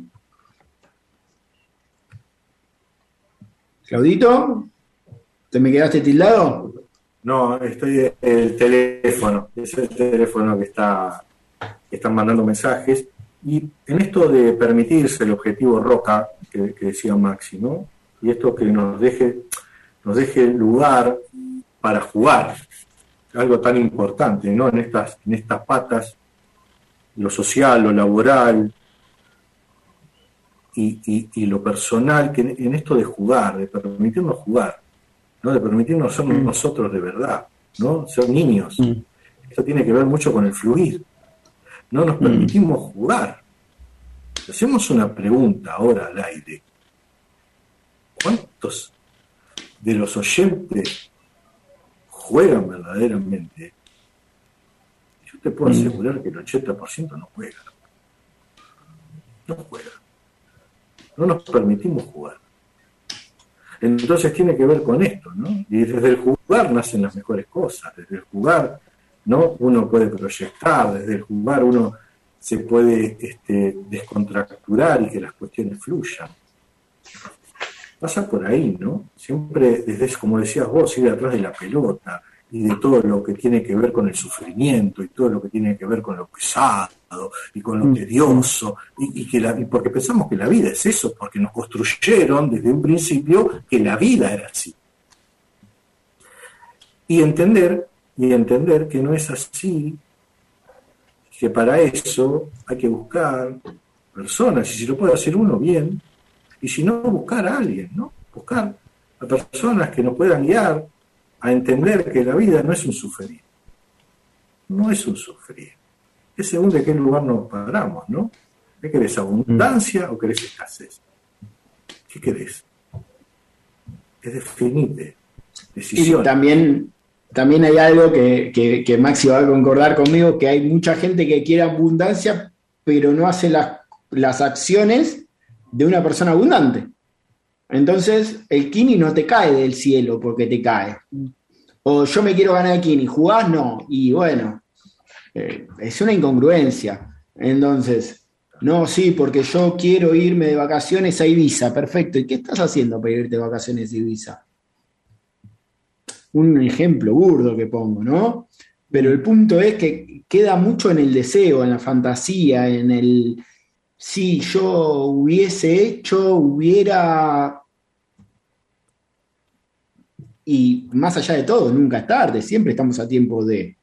Claudito, ¿te me quedaste tildado? No, estoy en el teléfono, es el teléfono que está que están mandando mensajes. Y en esto de permitirse el objetivo Roca, que, que decía Maxi, ¿no? Y esto que nos deje, nos deje lugar para jugar. Algo tan importante, ¿no? En estas, en estas patas, lo social, lo laboral y, y, y lo personal, que en, en esto de jugar, de permitirnos jugar, ¿no? De permitirnos ser mm. nosotros de verdad, ¿no? Ser niños. Mm. Esto tiene que ver mucho con el fluir. No nos permitimos mm. jugar. Hacemos una pregunta ahora al aire. ¿Cuántos de los oyentes juegan verdaderamente? Yo te puedo asegurar mm. que el ochenta por ciento no juega. No juega. No nos permitimos jugar. Entonces tiene que ver con esto, ¿no? Y desde el jugar nacen las mejores cosas. Desde el jugar, ¿no? Uno puede proyectar, desde el jugar uno se puede este, descontracturar y que las cuestiones fluyan. Pasa por ahí, ¿no? Siempre, desde, como decías vos, ir atrás de la pelota y de todo lo que tiene que ver con el sufrimiento y todo lo que tiene que ver con lo pesado y con lo mm. tedioso y, y que la, y porque pensamos que la vida es eso, porque nos construyeron desde un principio que la vida era así. Y entender, y entender que no es así, que para eso hay que buscar personas, y si lo puede hacer uno, bien, y si no, buscar a alguien, ¿no? Buscar a personas que nos puedan guiar a entender que la vida no es un sufrir. No es un sufrir. Es según de qué lugar nos paramos, ¿no? ¿Qué querés? ¿Abundancia mm. o querés escasez? ¿Qué querés? Es definite. Decisión. Y también, también hay algo que, que, que Maxi va a concordar conmigo, que hay mucha gente que quiere abundancia, pero no hace las, las acciones de una persona abundante. Entonces, el kini no te cae del cielo porque te cae. O yo me quiero ganar aquí, y jugás, no. Y bueno, eh, es una incongruencia. Entonces, no, sí, porque yo quiero irme de vacaciones a Ibiza, perfecto. ¿Y qué estás haciendo para irte de vacaciones a Ibiza? Un ejemplo burdo que pongo, ¿no? Pero el punto es que queda mucho en el deseo, en la fantasía, en el, si yo hubiese hecho, hubiera... Y más allá de todo, nunca es tarde, siempre estamos a tiempo de...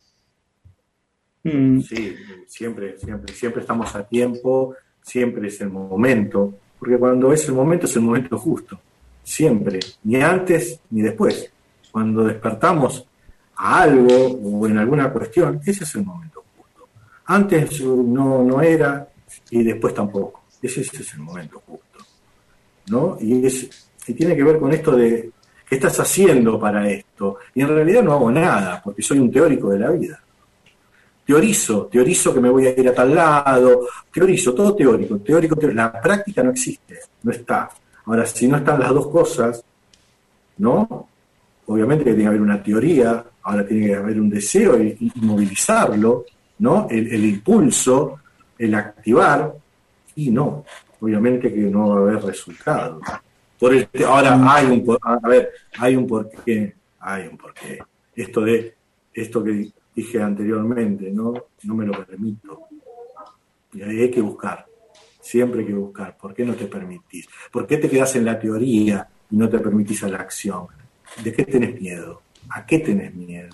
Mm, Sí, siempre, siempre, siempre estamos a tiempo, siempre es el momento, porque cuando es el momento es el momento justo, siempre, ni antes ni después. Cuando despertamos a algo o en alguna cuestión, ese es el momento justo. Antes no, no era y después tampoco. Ese, ese es el momento justo, ¿no? Y, es, y tiene que ver con esto de ¿qué estás haciendo para esto? Y en realidad no hago nada, porque soy un teórico de la vida. Teorizo, teorizo que me voy a ir a tal lado, teorizo, todo teórico, teórico, teórico. La práctica no existe, no está. Ahora, si no están las dos cosas, ¿no? Obviamente que tiene que haber una teoría, ahora tiene que haber un deseo y, y movilizarlo, ¿no? El, el impulso, el activar, y no, obviamente que no va a haber resultado. Por el, ahora hay un por, a ver, hay un porqué, hay un porqué. Esto de esto que dije anteriormente, no, no me lo permito. Y ahí hay que buscar, siempre hay que buscar. ¿Por qué no te permitís? ¿Por qué te quedás en la teoría y no te permitís a la acción? ¿De qué tenés miedo? ¿A qué tenés miedo?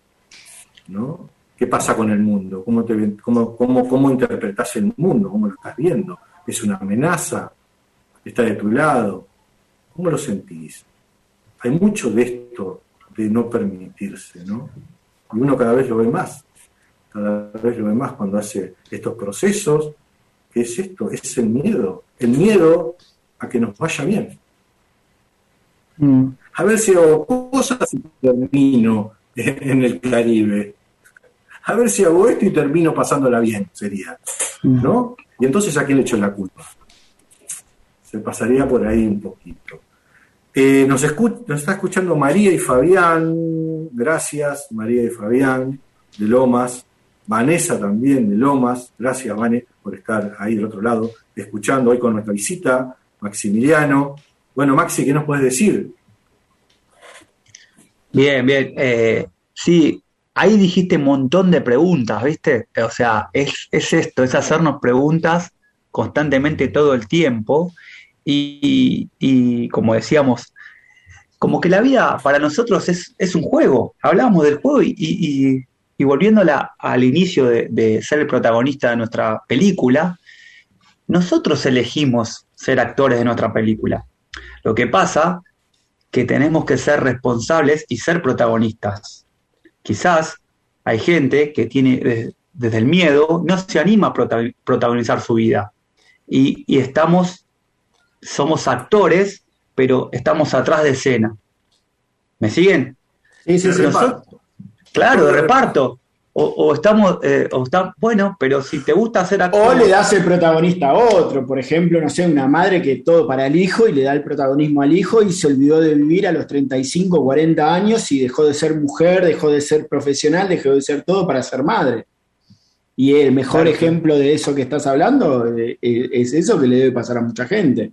¿No? ¿Qué pasa con el mundo? ¿Cómo, te, cómo, cómo, cómo interpretás el mundo? ¿Cómo lo estás viendo? ¿Es una amenaza? ¿Está de tu lado? ¿Cómo lo sentís? Hay mucho de esto de no permitirse, ¿no? Y uno cada vez lo ve más, cada vez lo ve más cuando hace estos procesos. ¿Qué es esto? Es el miedo, el miedo a que nos vaya bien. mm. A ver si hago cosas y termino en el Caribe. A ver si hago esto y termino pasándola bien, sería, ¿no? Y entonces, ¿a quién le echo la culpa? Se pasaría por ahí un poquito. Eh, nos, escu- nos está escuchando María y Fabián, gracias María y Fabián de Lomas, Vanessa también de Lomas, gracias Vane por estar ahí del otro lado, escuchando hoy con nuestra visita, Maximiliano. Bueno, Maxi, ¿qué nos puedes decir? Bien, bien. Eh, sí, ahí dijiste un montón de preguntas, ¿viste? O sea, es, es esto, es hacernos preguntas constantemente todo el tiempo y, y como decíamos, como que la vida para nosotros es, es un juego. Hablábamos del juego y, y, y volviéndola al inicio de, de ser el protagonista de nuestra película, nosotros elegimos ser actores de nuestra película. Lo que pasa que tenemos que ser responsables y ser protagonistas. Quizás hay gente que tiene desde el miedo, no se anima a prota- protagonizar su vida. Y, y estamos, somos actores, pero estamos atrás de escena. ¿Me siguen? Sí, sí, De sí. reparto. Claro, de De reparto. O, o estamos, eh, o está, bueno, pero si te gusta ser O actor. le das el protagonista a otro, por ejemplo, no sé, una madre que todo para el hijo y le da el protagonismo al hijo y se olvidó de vivir a los treinta y cinco, cuarenta años y dejó de ser mujer, dejó de ser profesional, dejó de ser todo para ser madre. Y el mejor Claro. ejemplo de eso que estás hablando eh, eh, es eso que le debe pasar a mucha gente.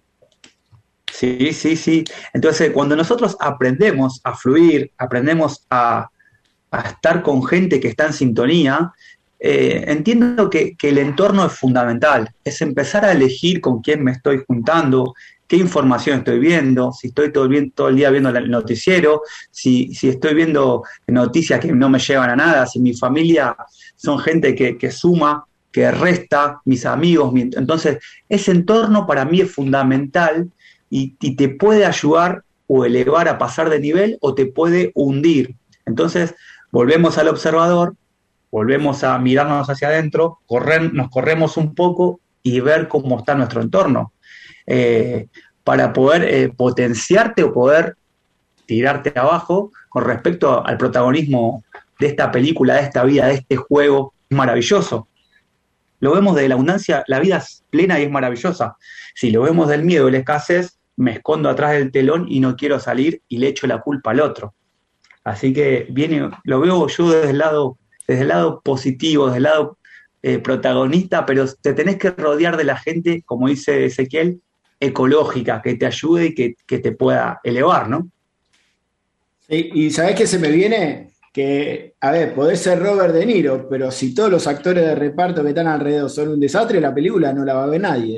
Sí, sí, sí. Entonces, cuando nosotros aprendemos a fluir, aprendemos a, a estar con gente que está en sintonía, eh, entiendo que, que el entorno es fundamental. Es empezar a elegir con quién me estoy juntando, qué información estoy viendo, si estoy todo, bien, todo el día viendo el noticiero, si, si estoy viendo noticias que no me llevan a nada, si mi familia son gente que, que suma, que resta, mis amigos. Mi, entonces, ese entorno para mí es fundamental. Y, y te puede ayudar o elevar a pasar de nivel o te puede hundir. Entonces, volvemos al observador, volvemos a mirarnos hacia adentro, correr, nos corremos un poco y ver cómo está nuestro entorno, eh, para poder eh, potenciarte o poder tirarte abajo con respecto al protagonismo de esta película, de esta vida, de este juego maravilloso. Lo vemos de la abundancia, la vida es plena y es maravillosa. Si lo vemos del miedo y la escasez, me escondo atrás del telón y no quiero salir y le echo la culpa al otro. Así que viene, lo veo yo desde el lado, desde el lado positivo, desde el lado eh, protagonista, pero te tenés que rodear de la gente, como dice Ezequiel, ecológica, que te ayude y que, que te pueda elevar, ¿no? Sí, y ¿sabés qué se me viene? Que, a ver, podés ser Robert De Niro, pero si todos los actores de reparto que están alrededor son un desastre, la película no la va a ver nadie.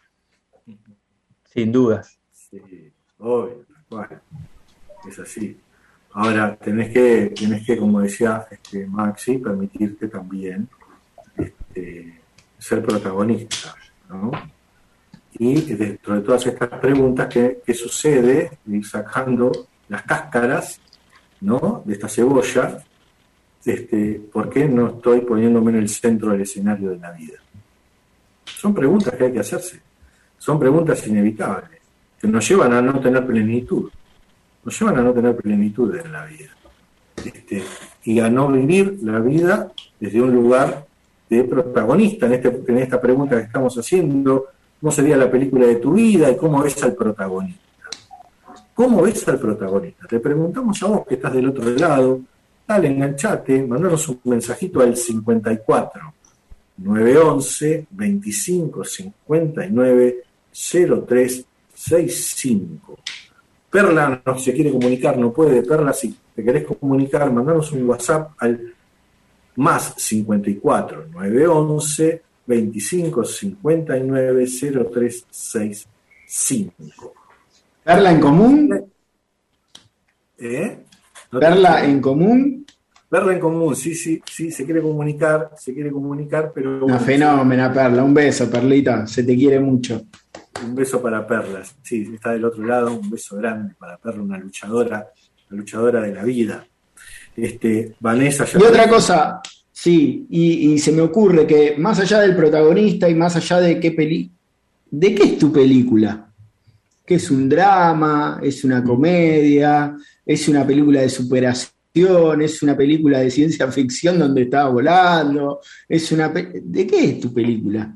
Sin dudas. Sí, obvio, bueno, es así. Ahora, tenés que, tenés que, como decía este, Maxi, permitirte también este, ser protagonista, ¿no? Y dentro de todas estas preguntas, ¿qué, qué sucede? Ir sacando las cáscaras, ¿no?, de esta cebolla. Este, ¿por qué no estoy poniéndome en el centro del escenario de la vida? Son preguntas que hay que hacerse. Son preguntas inevitables, que nos llevan a no tener plenitud. Nos llevan a no tener plenitud en la vida. Este, y a no vivir la vida desde un lugar de protagonista. En, este, en esta pregunta que estamos haciendo, ¿cómo sería la película de tu vida y cómo ves al protagonista? ¿Cómo ves al protagonista? Te preguntamos a vos que estás del otro lado. Dale, enganchate, mandanos un mensajito al cincuenta y cuatro, nueve once, veinticinco, cincuenta y nueve, cero tres sesenta y cinco. Perla no se quiere comunicar, no puede. Perla, si te querés comunicar, mandanos un WhatsApp al más cincuenta y cuatro, nueve once, veinticinco, cincuenta y nueve, cero tres sesenta y cinco. ¿Perla en común? ¿Eh? ¿No ¿Perla en común? Perla en común, sí, sí, sí, se quiere comunicar, se quiere comunicar, pero... Una fenómena, Perla. Un beso, Perlita. Se te quiere mucho. Un beso para Perla, sí, está del otro lado, un beso grande para Perla, una luchadora, una luchadora de la vida. Este, Vanessa... Ya y otra cosa, sí, y, y se me ocurre que más allá del protagonista y más allá de qué peli... ¿De qué es tu película? ¿Qué es un drama? ¿Es una comedia? ¿Es una película de superación? ¿Es una película de ciencia ficción donde estaba volando? ¿Es una pe... ¿De qué es tu película?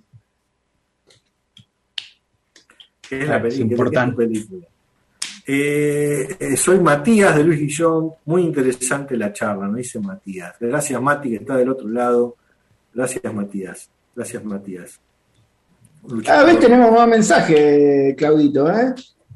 ¿Qué es la Es película? importante. ¿Qué es tu película? Eh, eh, soy Matías de Luis Guillón, muy interesante la charla, me dice Matías. Gracias, Mati, que está del otro lado. Gracias, Matías. Gracias, Matías. Cada vez tenemos más mensajes, Claudito, ¿eh?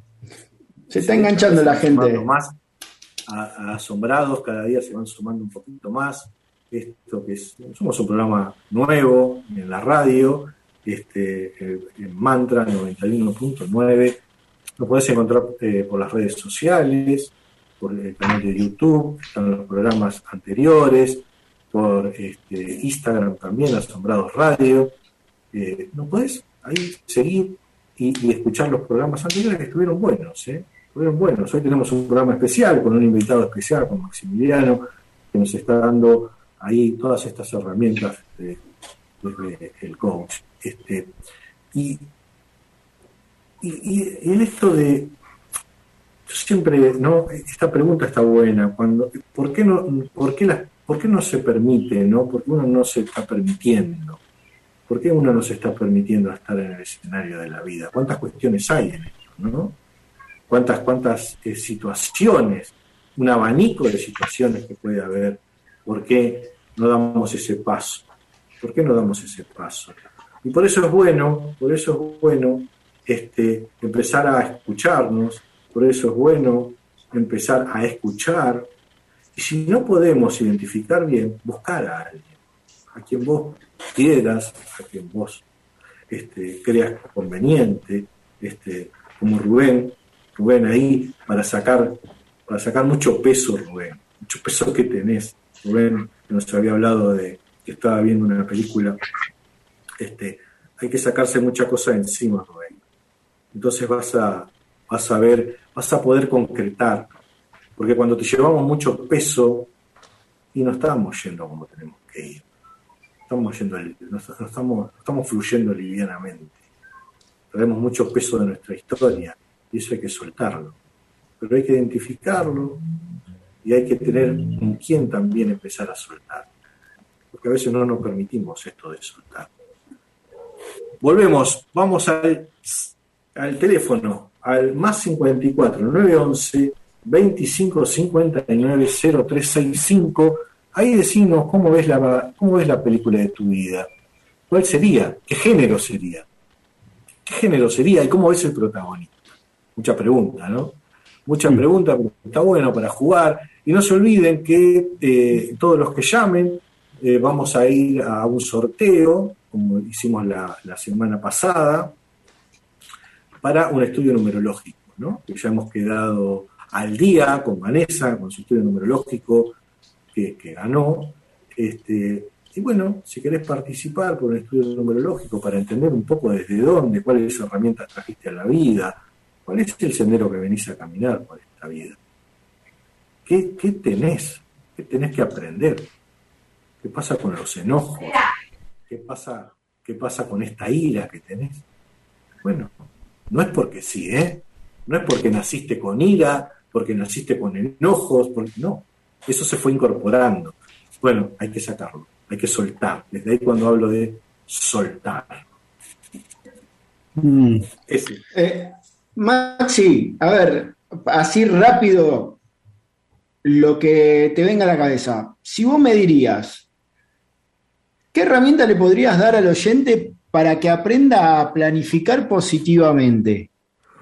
Se está Sí, enganchando la gente. Más a, a asombrados, cada día se van sumando un poquito más. Esto que es, somos un programa nuevo en la radio, este, en Mantra noventa y uno punto nueve. Lo podés encontrar eh, por las redes sociales, por el canal de YouTube, están los programas anteriores, por este, Instagram también, Asombrados Radio. Eh, ¿No podés ahí seguir y, y escuchar los programas anteriores que estuvieron buenos, ¿eh? Estuvieron buenos. Hoy tenemos un programa especial con un invitado especial, con Maximiliano, que nos está dando ahí todas estas herramientas de, de, de, el coach. Este, y, y, y en esto de, yo siempre, ¿no? Esta pregunta está buena. Cuando, ¿por qué no, por qué la, por qué no se permite, ¿no? ¿Por qué uno no se está permitiendo? ¿Por qué uno no se está permitiendo estar en el escenario de la vida? ¿Cuántas cuestiones hay en esto, no? ¿Cuántas, cuántas eh, situaciones, un abanico de situaciones que puede haber? ¿Por qué no damos ese paso? ¿Por qué no damos ese paso? Y por eso es bueno, por eso es bueno este, empezar a escucharnos, por eso es bueno empezar a escuchar. Y si no podemos identificar bien, buscar a alguien, a quien vos quieras, a quien vos este, creas conveniente, este, como Rubén, Rubén ahí, para sacar, para sacar mucho peso, Rubén, mucho peso que tenés. Rubén nos había hablado de que estaba viendo una película. Este, hay que sacarse mucha cosa de encima, Rubén. Entonces vas a, vas a ver, vas a poder concretar, porque cuando te llevamos mucho peso y no estamos yendo como tenemos que ir. Estamos yendo, no estamos, no estamos fluyendo livianamente. Traemos mucho peso de nuestra historia y eso hay que soltarlo. Pero hay que identificarlo y hay que tener con quién también empezar a soltar. Porque a veces no nos permitimos esto de soltar. Volvemos, vamos al, al teléfono, al más cincuenta y cuatro, nueve once, veinticinco cincuenta y nueve cero tres sesenta y cinco. Ahí decinos cómo ves la, cómo ves la película de tu vida. ¿Cuál sería? ¿Qué género sería? ¿Qué género sería? ¿Y cómo ves el protagonista? Mucha pregunta, ¿no? Mucha pregunta, pero está bueno para jugar. Y no se olviden que eh, todos los que llamen, eh, vamos a ir a un sorteo, como hicimos la, la semana pasada, para un estudio numerológico, ¿no? Que ya hemos quedado al día con Vanessa, con su estudio numerológico que, que ganó. Este, y bueno, si querés participar por un estudio numerológico para entender un poco desde dónde, cuáles herramientas trajiste a la vida, cuál es el sendero que venís a caminar por esta vida, ¿qué, qué tenés? ¿Qué tenés que aprender? ¿Qué pasa con los enojos? ¿Qué pasa, qué pasa con esta ira que tenés? Bueno, no es porque sí, ¿eh? No es porque naciste con ira, porque naciste con enojos, porque no. Eso se fue incorporando. Bueno, hay que sacarlo, hay que soltar. Desde ahí cuando hablo de soltar. Mm. Ese. Eh, Maxi, a ver, así rápido, lo que te venga a la cabeza. Si vos me dirías, ¿qué herramienta le podrías dar al oyente para que aprenda a planificar positivamente?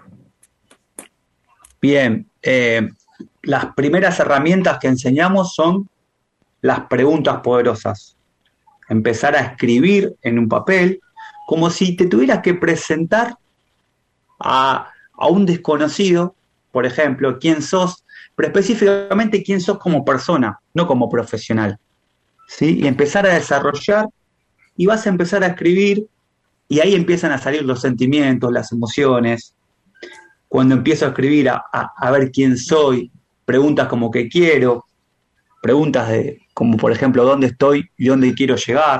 Bien, eh, las primeras herramientas que enseñamos son las preguntas poderosas. Empezar a escribir en un papel como si te tuvieras que presentar a, a un desconocido, por ejemplo, quién sos, pero específicamente quién sos como persona, no como profesional, ¿sí? Y empezar a desarrollar y vas a empezar a escribir y ahí empiezan a salir los sentimientos, las emociones. Cuando empiezo a escribir a, a, a ver quién soy, preguntas como qué quiero, preguntas de como por ejemplo dónde estoy y dónde quiero llegar.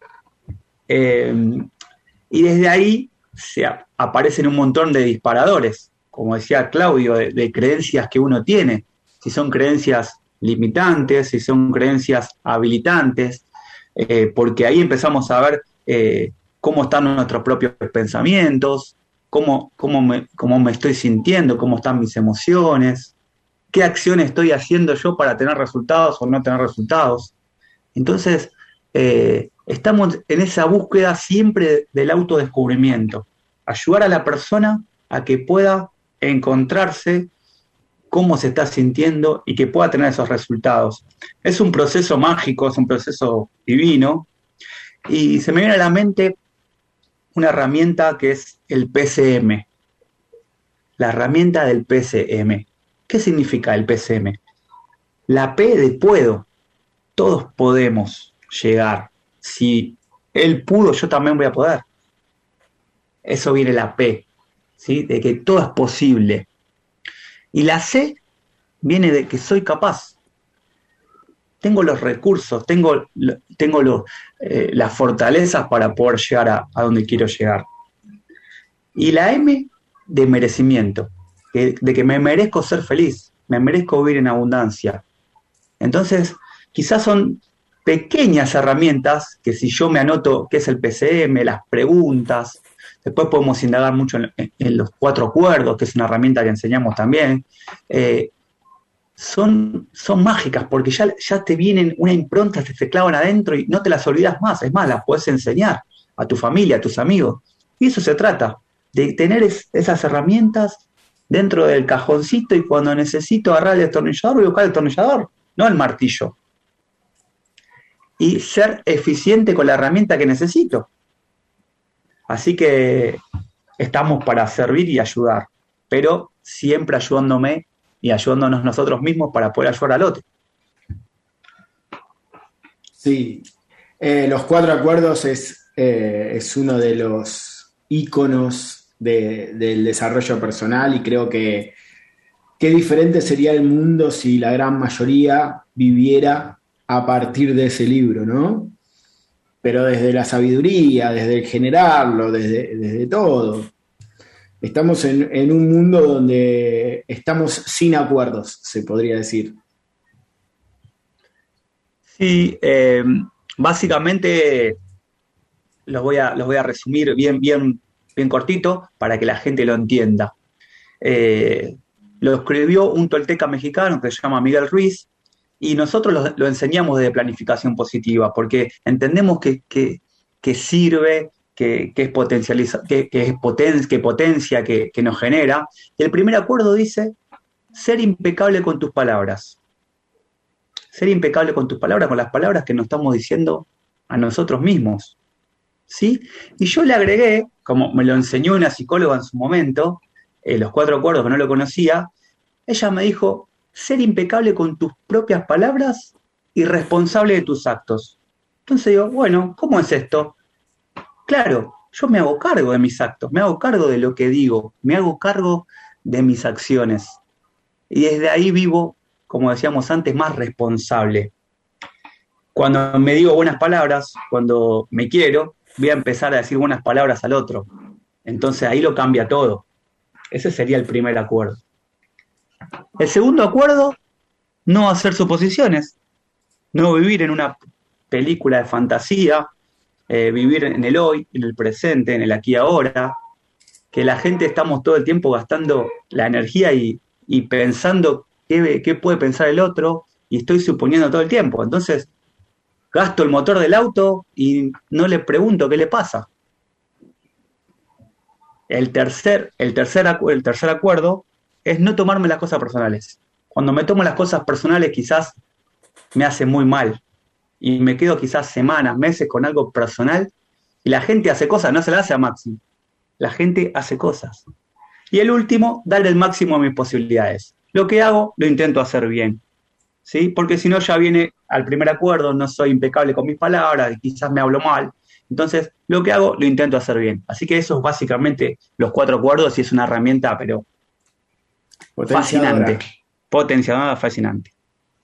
Eh, y desde ahí se a, aparecen un montón de disparadores, como decía Claudio, de, de creencias que uno tiene. Si son creencias limitantes, si son creencias habilitantes, eh, porque ahí empezamos a ver eh, cómo están nuestros propios pensamientos, cómo, cómo, me, cómo me estoy sintiendo, cómo están mis emociones, qué acciones estoy haciendo yo para tener resultados o no tener resultados. Entonces, eh, estamos en esa búsqueda siempre del autodescubrimiento, ayudar a la persona a que pueda encontrarse cómo se está sintiendo y que pueda tener esos resultados. Es un proceso mágico, es un proceso divino, y se me viene a la mente una herramienta que es el P C M, la herramienta del P C M. ¿Qué significa el P C M? La P de puedo. Todos podemos llegar. Si él pudo, yo también voy a poder. Eso viene la P, ¿sí? De que todo es posible. Y la C viene de que soy capaz. Tengo los recursos, tengo, tengo los, eh, las fortalezas para poder llegar a, a donde quiero llegar. Y la M de merecimiento, que, de que me merezco ser feliz, me merezco vivir en abundancia. Entonces, quizás son pequeñas herramientas que si yo me anoto qué es el P C M, las preguntas, después podemos indagar mucho en, en los cuatro acuerdos, que es una herramienta que enseñamos también, eh, son, son mágicas porque ya, ya te vienen una impronta, te, te clavan adentro y no te las olvidas más. Es más, las puedes enseñar a tu familia, a tus amigos. Y eso se trata, de tener es, esas herramientas dentro del cajoncito y cuando necesito agarrar el destornillador voy a buscar el destornillador, no el martillo. Y ser eficiente con la herramienta que necesito. Así que estamos para servir y ayudar, pero siempre ayudándome y ayudándonos nosotros mismos para poder ayudar al otro. Sí, eh, los cuatro acuerdos es, eh, es uno de los íconos de, del desarrollo personal y creo que qué diferente sería el mundo si la gran mayoría viviera a partir de ese libro, ¿no? Pero desde la sabiduría, desde el generarlo, desde, desde todo. Estamos en, en un mundo donde estamos sin acuerdos, se podría decir. Sí, eh, básicamente los voy a, los voy a resumir bien, bien, bien cortito para que la gente lo entienda. Eh, lo escribió un tolteca mexicano que se llama Miguel Ruiz, y nosotros lo, lo enseñamos desde planificación positiva, porque entendemos que, que, que sirve, que, que es potencializa, que, que es poten, que potencia, que, que nos genera. El primer acuerdo dice: ser impecable con tus palabras. Ser impecable con tus palabras, con las palabras que nos estamos diciendo a nosotros mismos. ¿Sí? Y yo le agregué, como me lo enseñó una psicóloga en su momento, eh, los cuatro acuerdos, que no lo conocía, ella me dijo: ser impecable con tus propias palabras y responsable de tus actos. Entonces digo, bueno, ¿cómo es esto? Claro, yo me hago cargo de mis actos, me hago cargo de lo que digo, me hago cargo de mis acciones. Y desde ahí vivo, como decíamos antes, más responsable. Cuando me digo buenas palabras, cuando me quiero, voy a empezar a decir buenas palabras al otro. Entonces ahí lo cambia todo. Ese sería el primer acuerdo. El segundo acuerdo: no hacer suposiciones, no vivir en una película de fantasía, eh, vivir en el hoy, en el presente, en el aquí y ahora, que la gente estamos todo el tiempo gastando la energía y, y pensando qué, qué puede pensar el otro, y estoy suponiendo todo el tiempo. Entonces gasto el motor del auto y no le pregunto qué le pasa. El tercer, el tercer, el tercer acuerdo es no tomarme las cosas personales. Cuando me tomo las cosas personales, quizás me hace muy mal y me quedo quizás semanas, meses con algo personal, y la gente hace cosas, no se las hace a Maxi. La gente hace cosas. Y el último, dar el máximo a mis posibilidades. Lo que hago, lo intento hacer bien. ¿Sí? Porque si no, ya viene al primer acuerdo: no soy impecable con mis palabras, quizás me hablo mal. Entonces, lo que hago, lo intento hacer bien. Así que eso es básicamente los cuatro acuerdos, y es una herramienta, pero fascinante. Potenciadora, fascinante.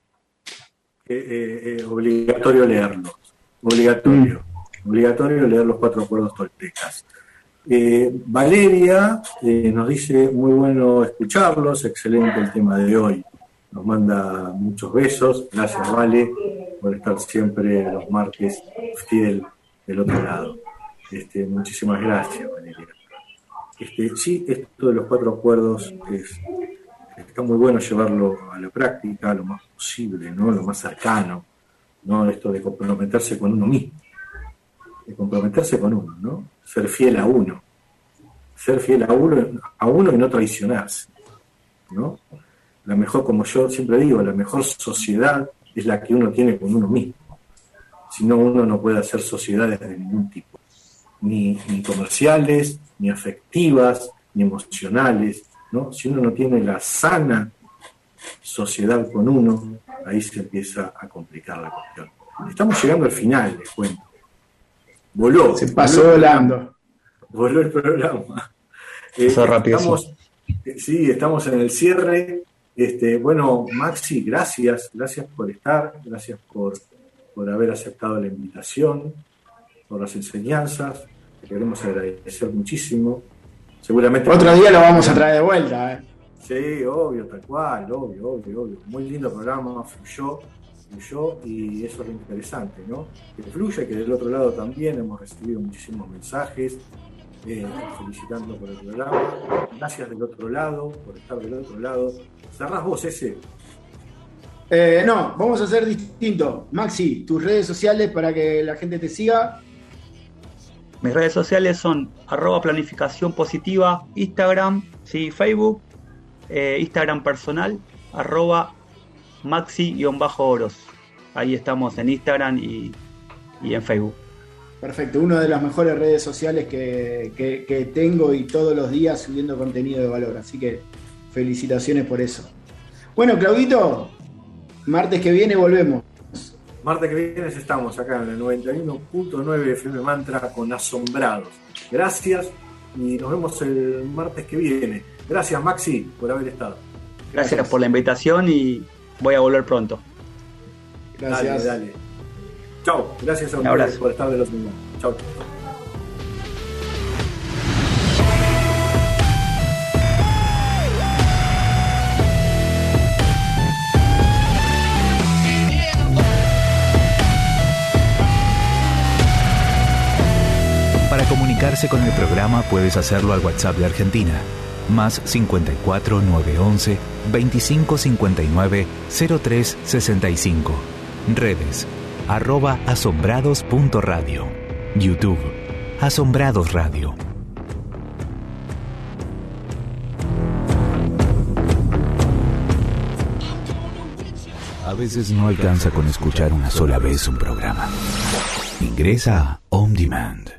Eh, eh, eh, obligatorio leerlos. Obligatorio. Mm. Obligatorio leer los cuatro acuerdos toltecas. Eh, Valeria eh, nos dice: muy bueno escucharlos, excelente el tema de hoy. Nos manda muchos besos. Gracias, Vale, por estar siempre los martes fiel del otro lado. Este, muchísimas gracias, Valeria. Este, sí, esto de los cuatro acuerdos es, está muy bueno llevarlo a la práctica lo más posible, ¿no? Lo más cercano, ¿no? Esto de comprometerse con uno mismo, de comprometerse con uno, ¿no? Ser fiel a uno, ser fiel a uno, a uno y no traicionarse, ¿no? La mejor, como yo siempre digo, la mejor sociedad es la que uno tiene con uno mismo. Si no, uno no puede hacer sociedades de ningún tipo, ni, ni comerciales, ni afectivas, ni emocionales, ¿no? Si uno no tiene la sana sociedad con uno, ahí se empieza a complicar la cuestión. Estamos llegando al final, les cuento. Voló. Se pasó voló volando. Voló el programa. Eso eh, rápido. Estamos, sí, estamos en el cierre. Este, bueno, Maxi, gracias, gracias por estar, gracias por, por haber aceptado la invitación, por las enseñanzas, te queremos agradecer muchísimo. Seguramente otro día lo vamos a traer de vuelta, ¿eh? Sí, obvio, tal cual, obvio, obvio, obvio. Muy lindo programa, fluyó, fluyó, y eso es lo interesante, ¿no? Que fluya, que del otro lado también hemos recibido muchísimos mensajes. Eh, felicitando por el programa. Gracias del otro lado, por estar del otro lado. Cerrás vos ese. Eh, no, vamos a hacer distinto. Maxi, tus redes sociales para que la gente te siga. Mis redes sociales son arroba planificación positiva, Instagram, sí, Facebook, eh, Instagram personal, arroba maxi-oros. Ahí estamos en Instagram y, y en Facebook. Perfecto, una de las mejores redes sociales que, que, que tengo, y todos los días subiendo contenido de valor, así que felicitaciones por eso. Bueno, Claudito, martes que viene volvemos. Martes que viene estamos acá en el noventa y uno punto nueve F M Mantra con Asombrados. Gracias y nos vemos el martes que viene. Gracias, Maxi, por haber estado. Gracias, Gracias por la invitación y voy a volver pronto. Gracias. Dale, dale. Chao, gracias a ustedes por estar de los mismos. Chao. Para comunicarse con el programa puedes hacerlo al WhatsApp de Argentina más cincuenta y cuatro nueve once veinticinco cincuenta y nueve cero tres sesenta y cinco. Redes arroba asombrados punto radio. YouTube Asombrados Radio. A veces no alcanza con escuchar una sola vez un programa. Ingresa a On Demand.